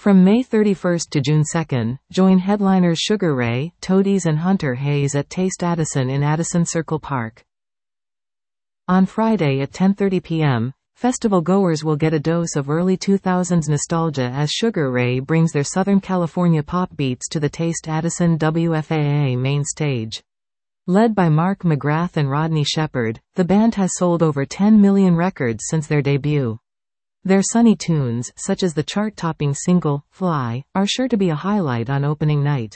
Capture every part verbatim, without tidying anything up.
From May thirty-first to June second, join headliners Sugar Ray, Toadies and Hunter Hayes at Taste Addison in Addison Circle Park. On Friday at ten thirty p m, festival goers will get a dose of early two thousands nostalgia as Sugar Ray brings their Southern California pop beats to the Taste Addison W F A A main stage. Led by Mark McGrath and Rodney Shepherd, the band has sold over ten million records since their debut. Their sunny tunes, such as the chart-topping single, Fly, are sure to be a highlight on opening night.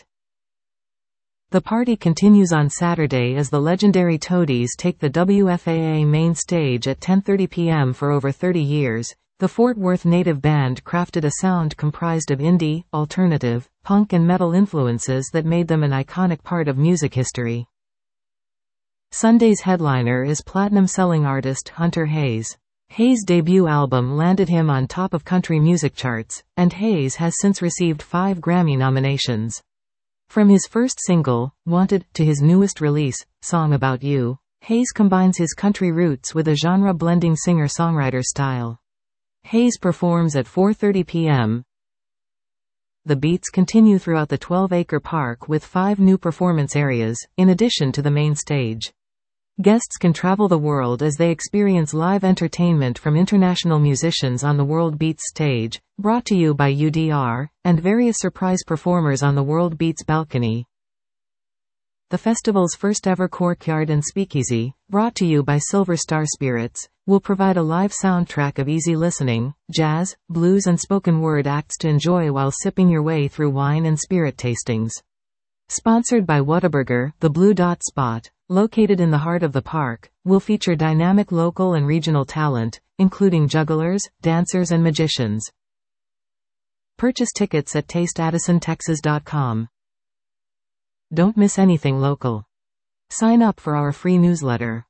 The party continues on Saturday as the legendary Toadies take the W F A A main stage at ten thirty p m For over thirty years, the Fort Worth native band crafted a sound comprised of indie, alternative, punk and metal influences that made them an iconic part of music history. Sunday's headliner is platinum-selling artist Hunter Hayes. Hayes' debut album landed him on top of country music charts, and Hayes has since received five Grammy nominations. From his first single, Wanted, to his newest release, Song About You, Hayes combines his country roots with a genre-blending singer-songwriter style. Hayes performs at four thirty p m The beats continue throughout the twelve-acre park with five new performance areas, in addition to the main stage. Guests can travel the world as they experience live entertainment from international musicians on the World Beats stage, brought to you by U D R, and various surprise performers on the World Beats balcony. The festival's first-ever Courtyard and Speakeasy, brought to you by Silver Star Spirits, will provide a live soundtrack of easy listening, jazz, blues and spoken word acts to enjoy while sipping your way through wine and spirit tastings. Sponsored by Whataburger, the Blue Dot Spot, located in the heart of the park, will feature dynamic local and regional talent, including jugglers, dancers and magicians. Purchase tickets at taste addison texas dot com. Don't miss anything local. Sign up for our free newsletter.